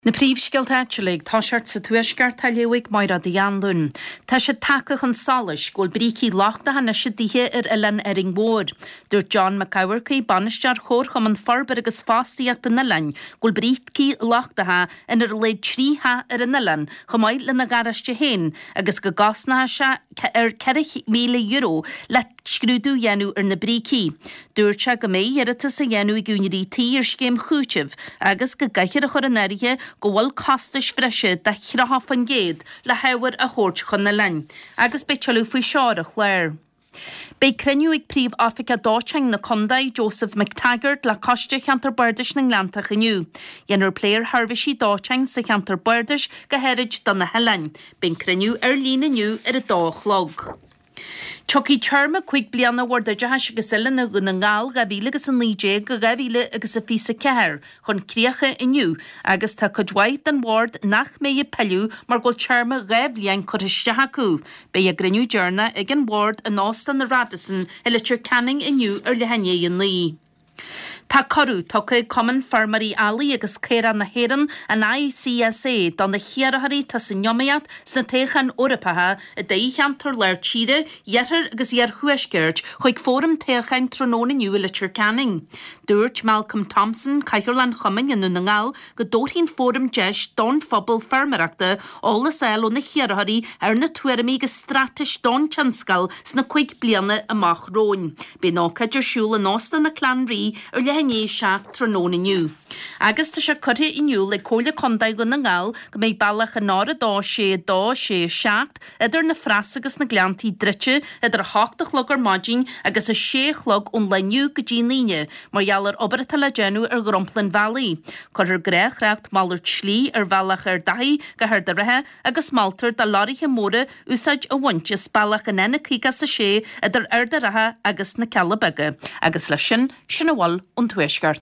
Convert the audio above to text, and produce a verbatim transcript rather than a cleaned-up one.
Na príomhsceilt éitiúlaigh tá seart sa tuaisceart tailíoigh maira de Janlún. Tá sé takeach an salis gúil brící lachtatha na sé dithe ar Ilan ar an mór. Dúirt John McCowarcaí banistear chóircham an farbar agus fástaíocht an Ilan gúil brící lachtatha inar leid trítha ar an Ilan chumáid le na garaiste héin agus go gasnatha se ar ceirich míle euro le scrúdú dhéanú ar na brící. Dúirt se go mé dhearata sa dhéanú i gúnirí tí ar scéim chúitibh agus go gaiithir a chur an airithe go bhfuil costais freise de chraha fan géad le heabhar a chóirt chun na lein, agus be tealú faoi seár a chléir. Bei creniu ag príomh Africa dáteang na condaid Joseph McTaggart le coiste cheantar bardis na Nglantach aniu. Dhéanúr pléir Harvisí dáteang sa cheantar bardis go heriid don na helain. Bein creniu ar lína aniu ar a dálog. Choki charma quick bliana warda jahash gasilla na gunangal gavila gus an líé go gavila agus a fisa ceir chun críocha iniu agus tá codwaid an ward nach mé i pellú mar gol charma gavlian cotistehaku be a greniu journa ag an ward an Austin na Radisson elitir canning iniu ar lehanne an lí. Tá corú tucha Common Farmarí Ali agus céra na héran an I C S A don na chiaratharí tá sa nyomiad sna téchan orapatha a déichantar leir tíre, dhearthar agus dhear chuisgeirt chuig fórum téchan trónóna niu le Canning. Dúirt Malcolm Thompson, Caithirlan Chumin in na ngáil go dóithín fórum deis don phobal farmarachta ála sail ó na chiaratharí ar na tuairimí go stratis don tianscal sna chuig bliana amach róin. Bé nácaidir siúla násta na Clanrí ar le Ní seach tróna niu. Agus tá sé cuthe iniu le cóla condaid go na ngáil go méid bailach an ára dá sé dá sé seacht idir na frasa agus na gleantaí drite idir háchtach log ar maidin agus a séchlog ón leniu go dtí líne mar dheallar obairta le genú ar Grumplan Valley. Cur ar gréach reacht málar slí ar bhealach ar daí go thir de rathe agus maltar de láirithe móra úsáid a bhainte bailach an ena cígas a sé idir ar de rathe agus na celabege. Agus lei sin sinna bháil an tuaisceart.